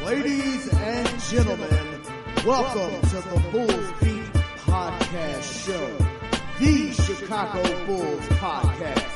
Ladies and gentlemen, welcome to the Bulls Beat Podcast Show, the Chicago Bulls Podcast.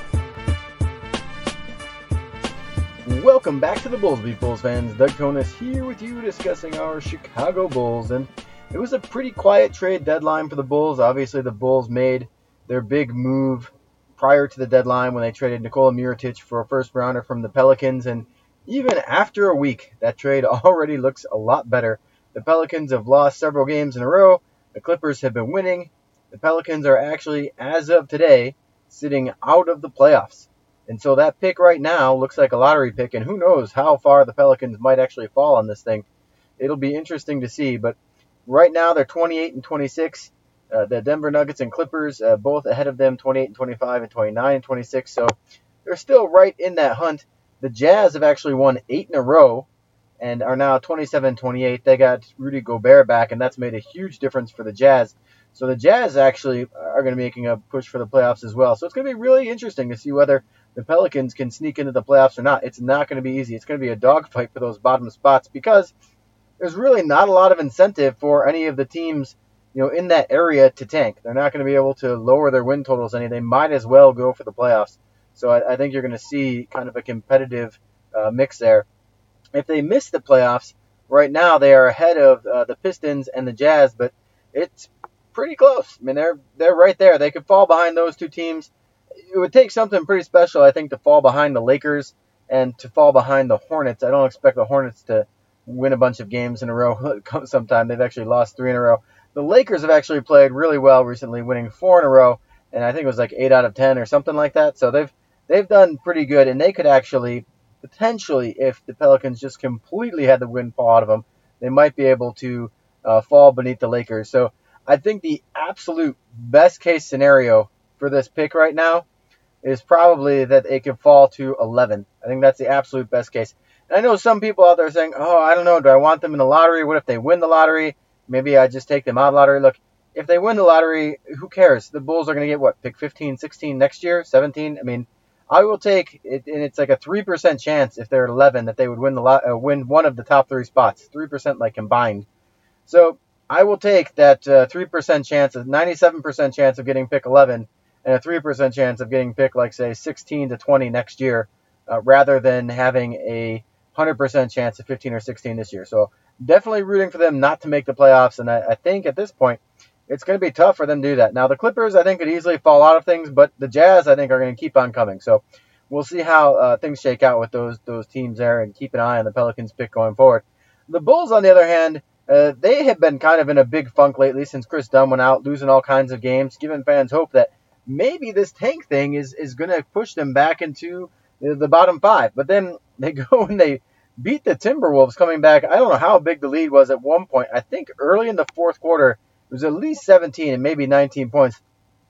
Welcome back to the Bulls Beat Bulls fans. Doug Tonis here with you discussing our Chicago Bulls. And it was a pretty quiet trade deadline for the Bulls. Obviously, the Bulls made their big move prior to the deadline when they traded Nikola Mirotic for a first rounder from the Pelicans. And even after a week, that trade already looks a lot better. The Pelicans have lost several games in a row. The Clippers have been winning. The Pelicans are actually, as of today, sitting out of the playoffs. And so that pick right now looks like a lottery pick, and who knows how far the Pelicans might actually fall on this thing. It'll be interesting to see, but right now they're 28 and 26. The Denver Nuggets and Clippers, both ahead of them, 28 and 25 and 29 and 26. So they're still right in that hunt. The Jazz have actually won 8 in a row and are now 27-28. They got Rudy Gobert back, and that's made a huge difference for the Jazz. So the Jazz actually are going to be making a push for the playoffs as well. So it's going to be really interesting to see whether the Pelicans can sneak into the playoffs or not. It's not going to be easy. It's going to be a dogfight for those bottom spots because there's really not a lot of incentive for any of the teams, in that area to tank. They're not going to be able to lower their win totals any. They might as well go for the playoffs. So I think you're going to see kind of a competitive mix there. If they miss the playoffs, right now they are ahead of the Pistons and the Jazz, but it's pretty close. I mean, they're right there. They could fall behind those two teams. It would take something pretty special, I think, to fall behind the Lakers and to fall behind the Hornets. I don't expect the Hornets to win a bunch of games in a row sometime. They've actually lost 3 in a row. The Lakers have actually played really well recently, winning 4 in a row, and I think it was like 8 out of 10 or something like that. So they've done pretty good, and they could actually, potentially, if the Pelicans just completely had the wind fall out of them, they might be able to fall beneath the Lakers. So I think the absolute best case scenario for this pick right now is probably that they could fall to 11. I think that's the absolute best case. And I know some people out there saying, I don't know, do I want them in the lottery? What if they win the lottery? Maybe I just take them out of the lottery. Look, if they win the lottery, who cares? The Bulls are going to get, pick 15, 16 next year, 17? I mean, I will take it, and it's like a 3% chance if they're at 11 that they would win win one of the top 3 spots, 3% combined. So I will take that 3% chance, a 97% chance of getting pick 11, and a 3% chance of getting pick, say, 16 to 20 next year, rather than having a 100% chance of 15 or 16 this year. So definitely rooting for them not to make the playoffs, and I think at this point it's going to be tough for them to do that. Now, the Clippers, I think, could easily fall out of things, but the Jazz, I think, are going to keep on coming. So we'll see how things shake out with those teams there, and keep an eye on the Pelicans pick going forward. The Bulls, on the other hand, they have been kind of in a big funk lately since Chris Dunn went out, losing all kinds of games, giving fans hope that maybe this tank thing is going to push them back into the bottom 5. But then they go and they beat the Timberwolves coming back. I don't know how big the lead was at one point. I think early in the fourth quarter, it was at least 17 and maybe 19 points.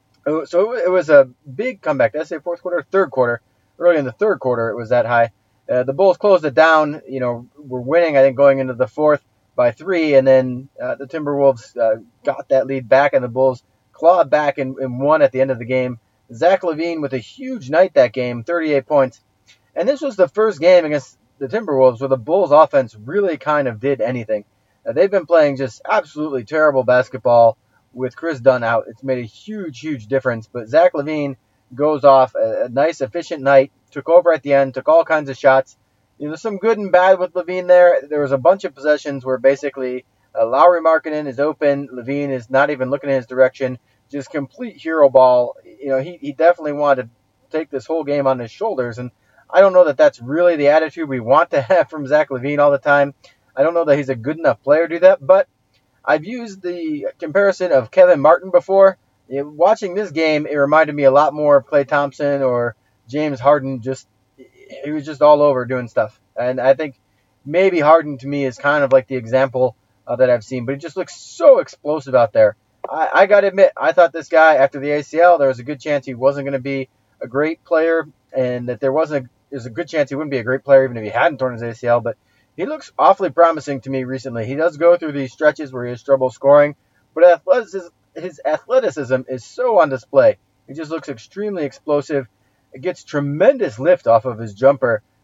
So it was a big comeback. Did I say fourth quarter? Third quarter. Early in the third quarter, it was that high. The Bulls closed it down. Were winning, I think, going into the fourth by 3. And then the Timberwolves got that lead back, and the Bulls clawed back and won at the end of the game. Zach LaVine with a huge night that game, 38 points. And this was the first game against the Timberwolves where the Bulls offense really kind of did anything. They've been playing just absolutely terrible basketball with Chris Dunn out. It's made a huge, huge difference. But Zach LaVine goes off a nice, efficient night, took over at the end, took all kinds of shots. There's some good and bad with LaVine there. There was a bunch of possessions where basically Lauri Markkanen is open. LaVine is not even looking in his direction. Just complete hero ball. He definitely wanted to take this whole game on his shoulders. And I don't know that that's really the attitude we want to have from Zach LaVine all the time. I don't know that he's a good enough player to do that, but I've used the comparison of Kevin Martin before. Watching this game, it reminded me a lot more of Klay Thompson or James Harden. He was just all over doing stuff. And I think maybe Harden to me is kind of like the example that I've seen, but he just looks so explosive out there. I got to admit, I thought this guy, after the ACL, there was a good chance he wasn't going to be a great player, and that there's a good chance he wouldn't be a great player even if he hadn't torn his ACL, but he looks awfully promising to me recently. He does go through these stretches where he has trouble scoring, but his athleticism is so on display. He just looks extremely explosive. It gets tremendous lift off of his jumper.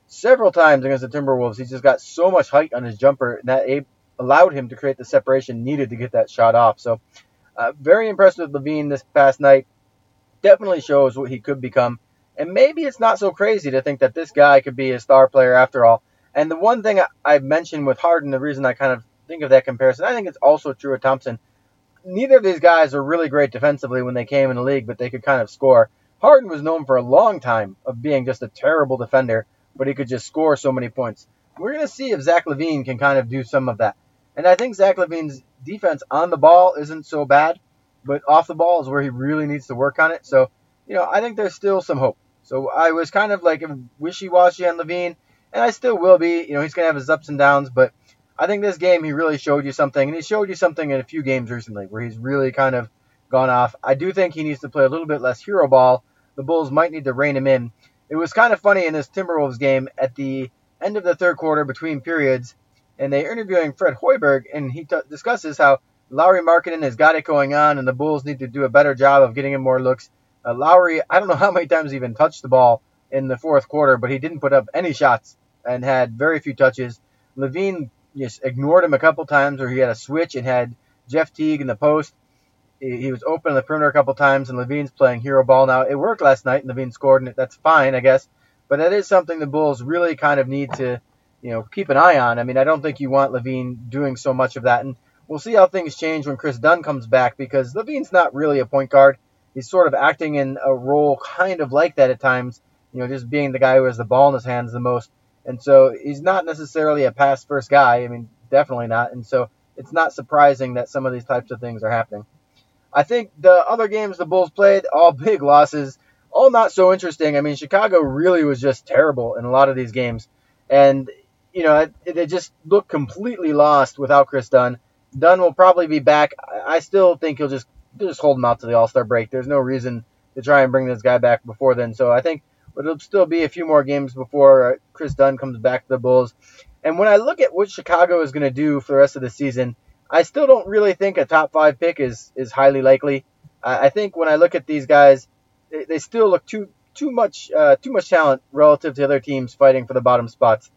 several times against the Timberwolves, he just got so much height on his jumper that it allowed him to create the separation needed to get that shot off. So very impressed with LaVine this past night. Definitely shows what he could become. And maybe it's not so crazy to think that this guy could be a star player after all. And the one thing I mentioned with Harden, the reason I kind of think of that comparison, I think it's also true of Thompson. Neither of these guys are really great defensively when they came in the league, but they could kind of score. Harden was known for a long time of being just a terrible defender, but he could just score so many points. We're going to see if Zach LaVine can kind of do some of that. And I think Zach LaVine's defense on the ball isn't so bad, but off the ball is where he really needs to work on it. So, I think there's still some hope. So I was kind of like wishy-washy on LaVine, and I still will be. He's going to have his ups and downs, but I think this game he really showed you something, and he showed you something in a few games recently where he's really kind of gone off. I do think he needs to play a little bit less hero ball. The Bulls might need to rein him in. It was kind of funny in this Timberwolves game at the end of the third quarter between periods, and they're interviewing Fred Hoiberg, and he discusses how Lauri Markkanen has got it going on, and the Bulls need to do a better job of getting him more looks. Lauri, I don't know how many times he even touched the ball in the fourth quarter, but he didn't put up any shots and had very few touches. LaVine just ignored him a couple times, or he had a switch and had Jeff Teague in the post. He was open on the perimeter a couple times, and LaVine's playing hero ball now. It worked last night, and LaVine scored, and that's fine, I guess. But that is something the Bulls really kind of need to, keep an eye on. I mean, I don't think you want LaVine doing so much of that, and we'll see how things change when Chris Dunn comes back, because LaVine's not really a point guard. He's sort of acting in a role kind of like that at times, just being the guy who has the ball in his hands the most. And so he's not necessarily a pass-first guy. I mean, definitely not. And so it's not surprising that some of these types of things are happening. I think the other games the Bulls played, all big losses, all not so interesting. I mean, Chicago really was just terrible in a lot of these games. And, they just looked completely lost without Chris Dunn. Dunn will probably be back. I still think he'll just hold him out to the All-Star break. There's no reason to try and bring this guy back before then. So I think it'll still be a few more games before Chris Dunn comes back to the Bulls. And when I look at what Chicago is going to do for the rest of the season, I still don't really think a top 5 pick is highly likely. I think when I look at these guys, they still look too much talent relative to other teams fighting for the bottom spots.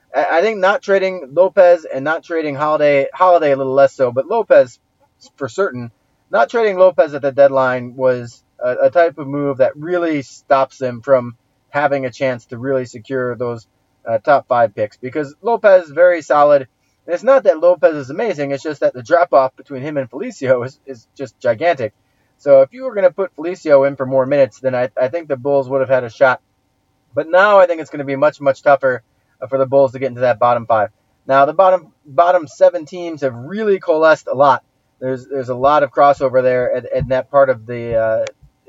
I think not trading Lopez and not trading Holiday a little less so, but Lopez for certain. Not trading Lopez at the deadline was a type of move that really stops them from having a chance to really secure those top 5 picks, because Lopez is very solid. And it's not that Lopez is amazing, it's just that the drop-off between him and Felicio is just gigantic. So if you were going to put Felicio in for more minutes, then I think the Bulls would have had a shot. But now I think it's going to be much, much tougher for the Bulls to get into that bottom 5. Now, the bottom 7 teams have really coalesced a lot. There's a lot of crossover there in that part of the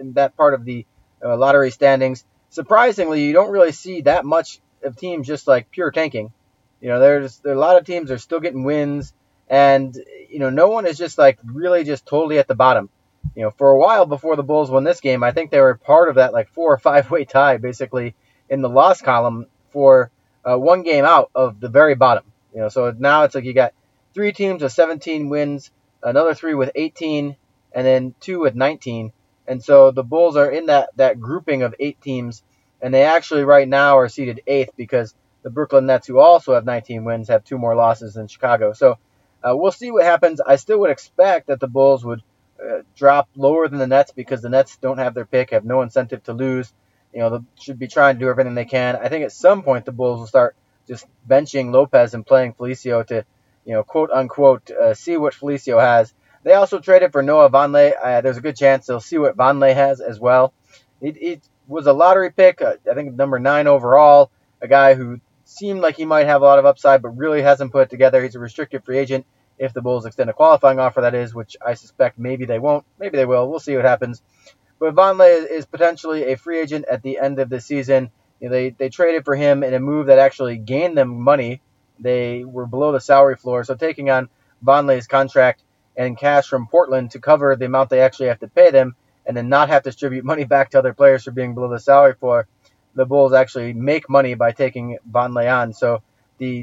lottery standings. Surprisingly, you don't really see that much of teams just like pure tanking. There are a lot of teams that are still getting wins, and no one is just like really just totally at the bottom. For a while before the Bulls won this game, I think they were part of that like 4 or 5 way tie basically in the loss column for one game out of the very bottom. So now it's like you got 3 teams with 17 wins, another 3 with 18, and then 2 with 19. And so the Bulls are in that grouping of 8 teams, and they actually right now are seeded 8th because the Brooklyn Nets, who also have 19 wins, have 2 more losses than Chicago. So we'll see what happens. I still would expect that the Bulls would drop lower than the Nets because the Nets don't have their pick, have no incentive to lose. They should be trying to do everything they can. I think at some point the Bulls will start just benching Lopez and playing Felicio to, quote unquote, see what Felicio has. They also traded for Noah Vonleh. There's a good chance they'll see what Vonleh has as well. It was a lottery pick, I think number 9 overall, a guy who seemed like he might have a lot of upside, but really hasn't put it together. He's a restricted free agent if the Bulls extend a qualifying offer, that is, which I suspect maybe they won't. Maybe they will. We'll see what happens. But Vonleh is potentially a free agent at the end of the season. They traded for him in a move that actually gained them money. They were below the salary floor, so taking on Vonleh's contract and cash from Portland to cover the amount they actually have to pay them and then not have to distribute money back to other players for being below the salary floor, the Bulls actually make money by taking Vonleh on. So the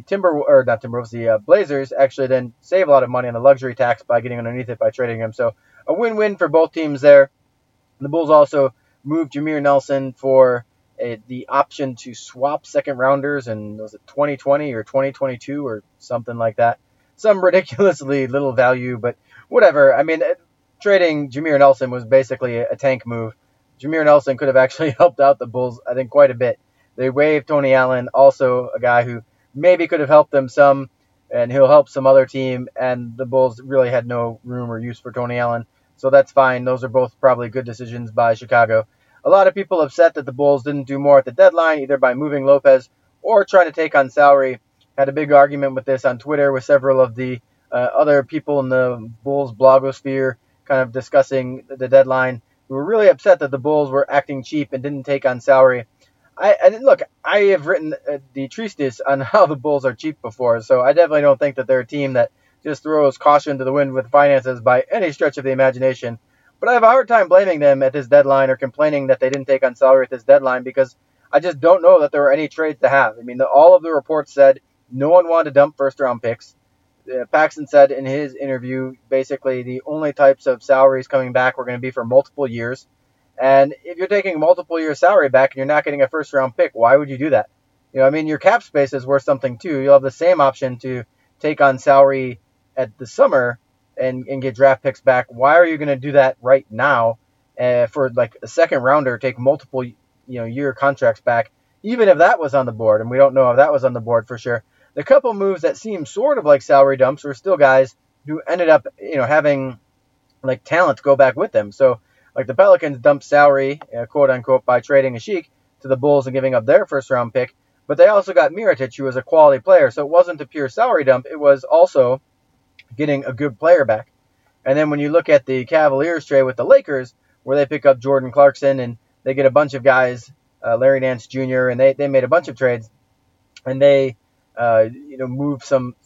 Blazers actually then save a lot of money on the luxury tax by getting underneath it by trading him. So a win-win for both teams there. The Bulls also moved Jameer Nelson for the option to swap second rounders, and was it 2020 or 2022 or something like that? Some ridiculously little value, but whatever. I mean, trading Jameer Nelson was basically a tank move. Jameer Nelson could have actually helped out the Bulls, I think, quite a bit. They waived Tony Allen, also a guy who maybe could have helped them some, and he'll help some other team, and the Bulls really had no room or use for Tony Allen, so that's fine. Those are both probably good decisions by Chicago. A lot of people upset that the Bulls didn't do more at the deadline, either by moving Lopez or trying to take on salary. Had a big argument with this on Twitter with several of the other people in the Bulls blogosphere kind of discussing the deadline. We were really upset that the Bulls were acting cheap and didn't take on salary. Look, I have written the treatise on how the Bulls are cheap before, so I definitely don't think that they're a team that just throws caution to the wind with finances by any stretch of the imagination. But I have a hard time blaming them at this deadline or complaining that they didn't take on salary at this deadline, because I just don't know that there were any trades to have. I mean, all of the reports said no one wanted to dump first-round picks. Paxson said in his interview, basically the only types of salaries coming back were going to be for multiple years. And if you're taking multiple year salary back and you're not getting a first round pick, why would you do that? I mean, your cap space is worth something too. You'll have the same option to take on salary at the summer and get draft picks back. Why are you going to do that right now for like a second rounder, take multiple year contracts back, even if that was on the board? And we don't know if that was on the board for sure. The couple moves that seem sort of like salary dumps were still guys who ended up having like talent go back with them. So like the Pelicans dumped salary, quote unquote, by trading Asik to the Bulls and giving up their first round pick. But they also got Mirotic, who was a quality player. So it wasn't a pure salary dump. It was also getting a good player back. And then when you look at the Cavaliers trade with the Lakers, where they pick up Jordan Clarkson and they get a bunch of guys, Larry Nance Jr., and they made a bunch of trades, and they move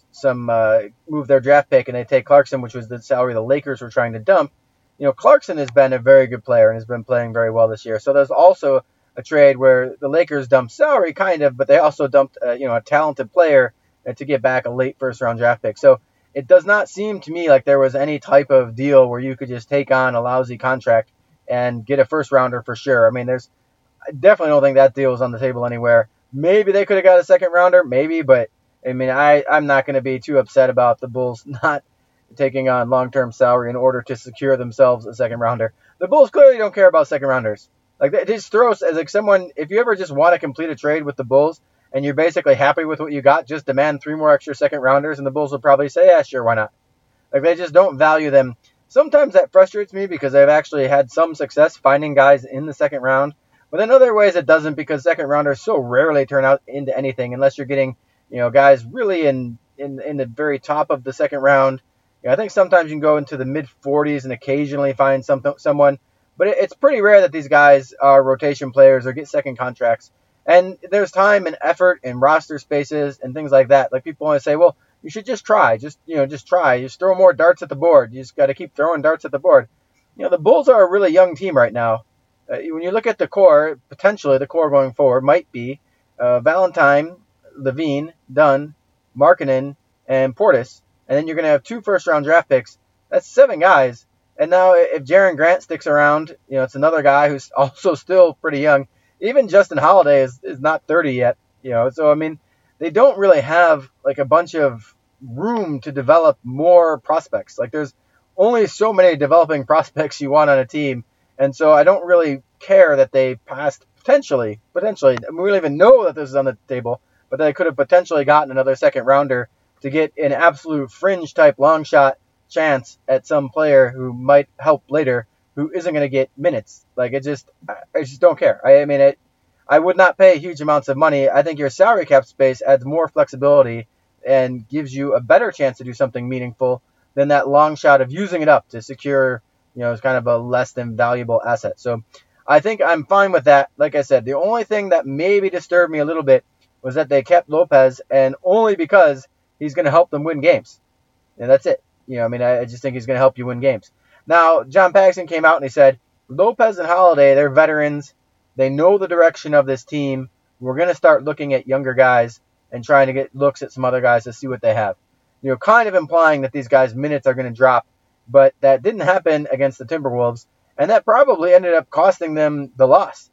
move their draft pick, and they take Clarkson, which was the salary the Lakers were trying to dump. Clarkson has been a very good player and has been playing very well this year. So there's also a trade where the Lakers dumped salary, kind of, but they also dumped a talented player to get back a late first-round draft pick. So it does not seem to me like there was any type of deal where you could just take on a lousy contract and get a first-rounder for sure. I mean, I definitely don't think that deal was on the table anywhere. Maybe they could have got a second-rounder, maybe, but I mean, I'm not going to be too upset about the Bulls not taking on long-term salary in order to secure themselves a second rounder. The Bulls clearly don't care about second rounders. Like, it just throws as like someone, if you ever just want to complete a trade with the Bulls and you're basically happy with what you got, just demand 3 more extra second rounders, and the Bulls will probably say, yeah, sure, why not? Like, they just don't value them. Sometimes that frustrates me because they've actually had some success finding guys in the second round, but in other ways it doesn't, because second rounders so rarely turn out into anything unless you're getting guys really in the very top of the second round. I think sometimes you can go into the mid-40s and occasionally find someone, but it's pretty rare that these guys are rotation players or get second contracts. And there's time and effort and roster spaces and things like that. Like, people want to say, well, you should just try. Just try. Just throw more darts at the board. You just got to keep throwing darts at the board. The Bulls are a really young team right now. When you look at the core, potentially the core going forward might be Valentine, Levine, Dunn, Markkanen, and Portis. And then you're going to have 2 first-round draft picks. That's 7 guys. And now if Jaren Grant sticks around, it's another guy who's also still pretty young. Even Justin Holiday is not 30 yet. So, I mean, they don't really have, like, a bunch of room to develop more prospects. Like, there's only so many developing prospects you want on a team. And so I don't really care that they passed potentially. I mean, we don't even know that this is on the table, but they could have potentially gotten another second rounder to get an absolute fringe type long shot chance at some player who might help later, who isn't going to get minutes. Like, I just don't care. I mean, I would not pay huge amounts of money. I think your salary cap space adds more flexibility and gives you a better chance to do something meaningful than that long shot of using it up to secure, it's kind of a less than valuable asset. So I think I'm fine with that. Like I said, the only thing that maybe disturbed me a little bit was that they kept Lopez, and only because he's going to help them win games. And that's it. I just think he's going to help you win games. Now, John Paxson came out and he said, Lopez and Holiday, they're veterans. They know the direction of this team. We're going to start looking at younger guys and trying to get looks at some other guys to see what they have. Kind of implying that these guys' minutes are going to drop. But that didn't happen against the Timberwolves. And that probably ended up costing them the loss.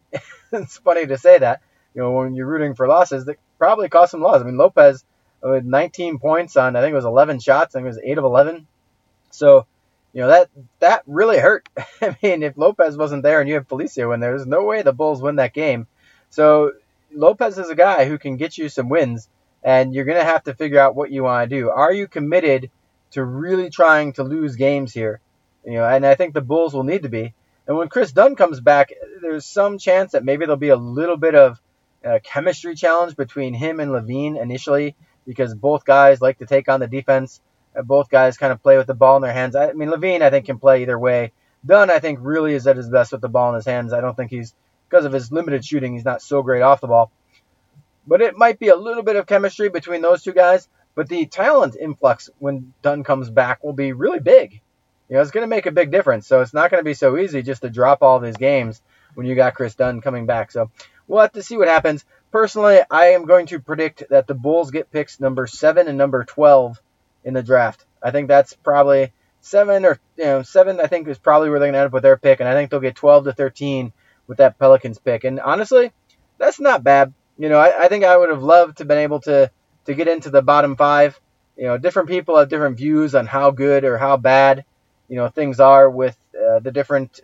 it's funny to say that, when you're rooting for losses, that probably cost them losses. I mean, Lopez with 19 points on, I think it was 11 shots. I think it was 8 of 11. So, that really hurt. I mean, if Lopez wasn't there and you have Felicio in there, there's no way the Bulls win that game. So Lopez is a guy who can get you some wins, and you're going to have to figure out what you want to do. Are you committed to really trying to lose games here? And I think the Bulls will need to be. And when Chris Dunn comes back, there's some chance that maybe there'll be a little bit of a chemistry challenge between him and LaVine initially, because both guys like to take on the defense. Both guys kind of play with the ball in their hands. I mean, LaVine, I think, can play either way. Dunn, I think, really is at his best with the ball in his hands. I don't think because of his limited shooting, he's not so great off the ball. But it might be a little bit of chemistry between those two guys. But the talent influx when Dunn comes back will be really big. It's going to make a big difference. So it's not going to be so easy just to drop all these games when you got Chris Dunn coming back. So we'll have to see what happens. Personally, I am going to predict that the Bulls get picks number 7 and number 12 in the draft. I think that's probably 7 I think is probably where they're going to end up with their pick. And I think they'll get 12 to 13 with that Pelicans pick. And honestly, that's not bad. I think I would have loved to have been able to get into the bottom 5. Different people have different views on how good or how bad, things are with the different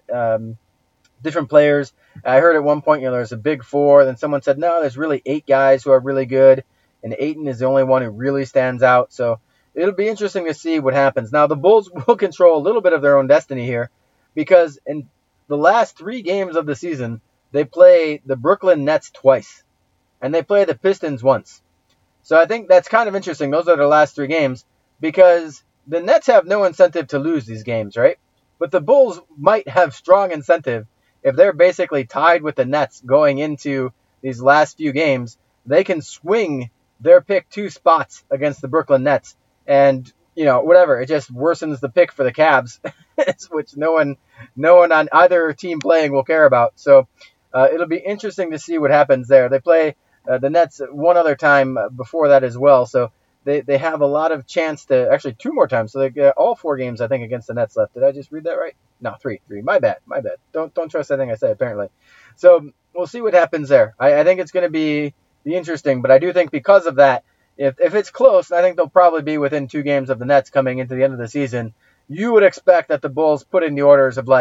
players. I heard at one point, there's a big 4. Then someone said, no, there's really 8 guys who are really good. And Ayton is the only one who really stands out. So it'll be interesting to see what happens. Now, the Bulls will control a little bit of their own destiny here, because in the last 3 games of the season, they play the Brooklyn Nets twice, and they play the Pistons once. So I think that's kind of interesting. Those are their last 3 games, because the Nets have no incentive to lose these games, right? But the Bulls might have strong incentive if they're basically tied with the Nets going into these last few games. They can swing their pick 2 spots against the Brooklyn Nets. And, whatever, it just worsens the pick for the Cavs, which no one on either team playing will care about. So it'll be interesting to see what happens there. They play the Nets one other time before that as well. So they have a lot of chance to, actually 2 more times. So they get all 4 games, I think, against the Nets left. Did I just read that right? No, 3. My bad. Don't trust anything I say, apparently. So we'll see what happens there. I think it's going to be interesting, but I do think because of that, if it's close, I think they'll probably be within 2 games of the Nets coming into the end of the season. You would expect that the Bulls put in the orders of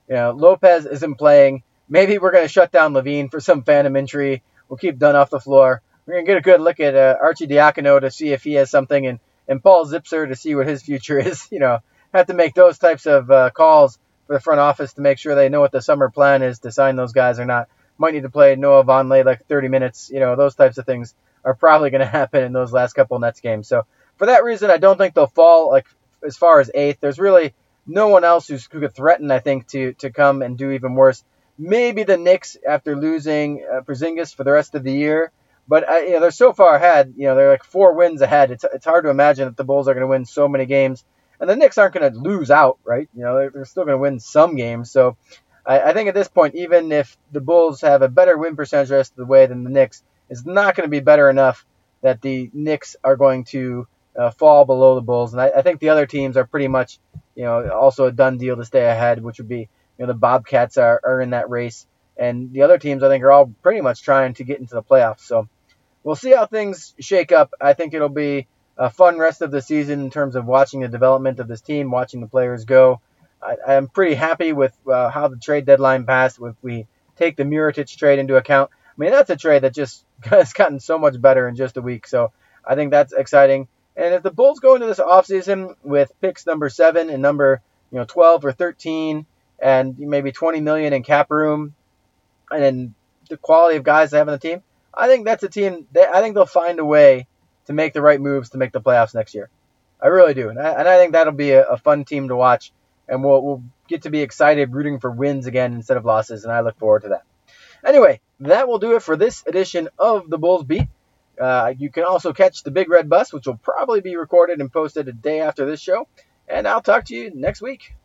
Lopez isn't playing. Maybe we're going to shut down LaVine for some phantom injury. We'll keep Dunn off the floor. We're going to get a good look at Archie Diacono to see if he has something, and Paul Zipser to see what his future is. Have to make those types of calls for the front office to make sure they know what the summer plan is to sign those guys or not. Might need to play Noah Vonleh 30 minutes. Those types of things are probably going to happen in those last couple Nets games. So for that reason, I don't think they'll fall as far as 8th. There's really no one else who could threaten, I think, to come and do even worse. Maybe the Knicks after losing Porzingis for the rest of the year. But they're so far ahead. They're 4 wins ahead. It's hard to imagine that the Bulls are going to win so many games. And the Knicks aren't going to lose out, right? They're still going to win some games. So I think at this point, even if the Bulls have a better win percentage the rest of the way than the Knicks, it's not going to be better enough that the Knicks are going to fall below the Bulls. And I think the other teams are pretty much, also a done deal to stay ahead, which would be, the Bobcats are in that race. And the other teams, I think, are all pretty much trying to get into the playoffs. So we'll see how things shake up. I think it'll be a fun rest of the season in terms of watching the development of this team, watching the players go. I'm pretty happy with how the trade deadline passed. If we take the Mirotic trade into account, I mean, that's a trade that just has gotten so much better in just a week. So I think that's exciting. And if the Bulls go into this offseason with picks number 7 and number 12 or 13 and maybe $20 million in cap room, and then the quality of guys they have on the team, I think that's a team. I think they'll find a way to make the right moves to make the playoffs next year. I really do. And I think that'll be a fun team to watch. And we'll get to be excited rooting for wins again instead of losses. And I look forward to that. Anyway, that will do it for this edition of the Bulls Beat. You can also catch the Big Red Bus, which will probably be recorded and posted a day after this show. And I'll talk to you next week.